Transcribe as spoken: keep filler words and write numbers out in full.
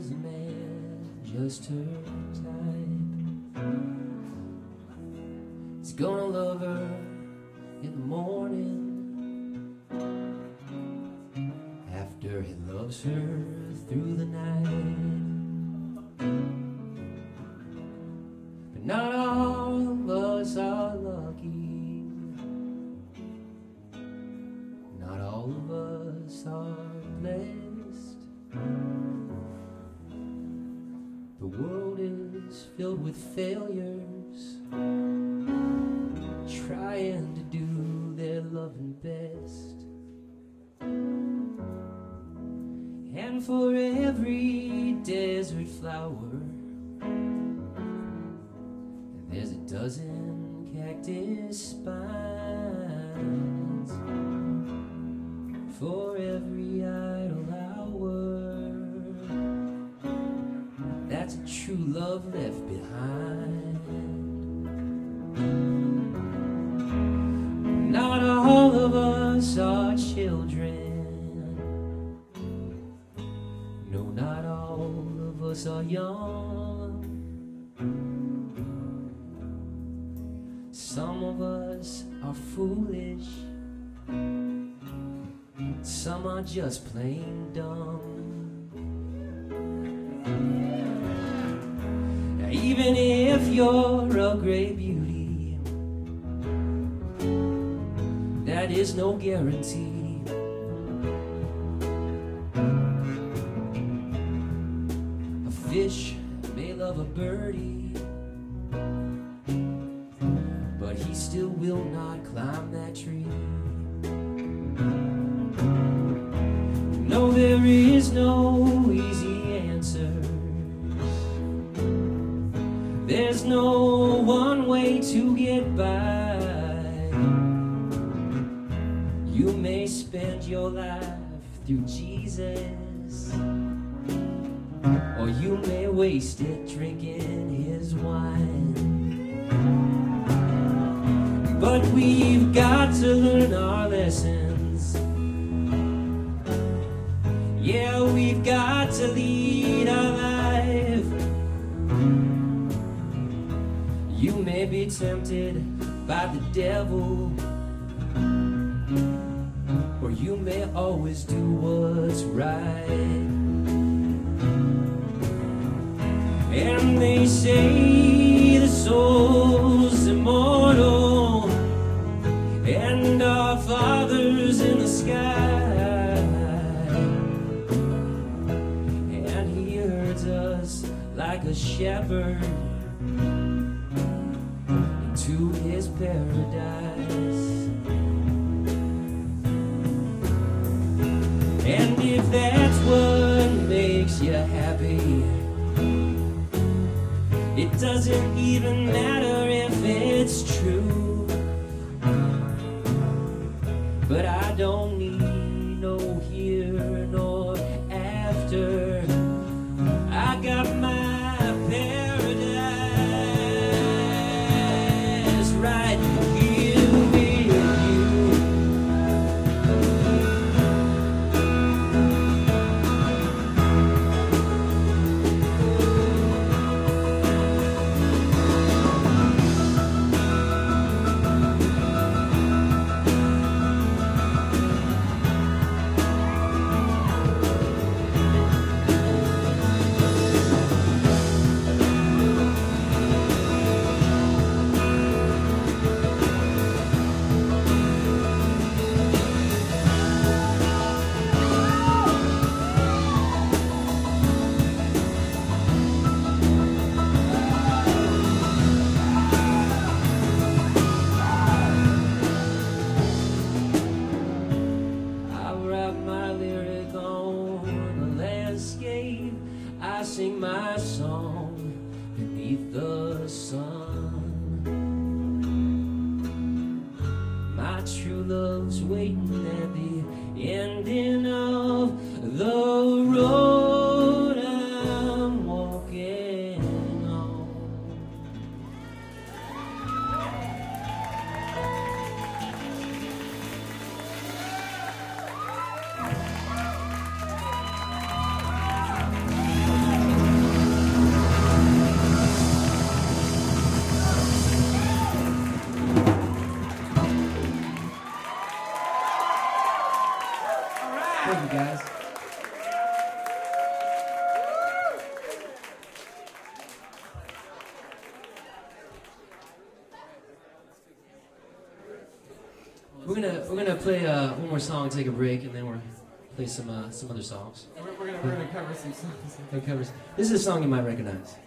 was a man, just her type. He's gonna love her in the morning after he loves her through the night. But not all of us are lucky, not all of us are blessed. The world is filled with failures, trying to do their loving best. And for every desert flower, there's a dozen cactus spines. For every idle hour, that's a true love left behind. Not all of us are children, no, not all of us are young. Some of us are foolish, some are just plain dumb. Even if you're a great beauty, that is no guarantee. A fish may love a birdie, but he still will not climb that tree. No, there is no easy answer. There's no one way to get by. You may spend your life through Jesus, or you may waste it drinking his wine. But we've got to learn our lessons. Yeah, we've got to lead our life. You may be tempted by the devil, or you may always do what's right. And they say the soul's immortal, and our Father's in the sky, and he herds us like a shepherd to his paradise. And if that's what makes you happy, it doesn't even matter if it's true. But I don't need no here nor after. I got my paradise right here with you. I sing my song beneath the sun. My true love's waiting at the ending of the road I'm walking on. We're gonna we're gonna play uh, one more song, take a break, and then we're play some uh, some other songs. We're, we're, gonna, we're gonna cover some songs. Covers. This is a song you might recognize.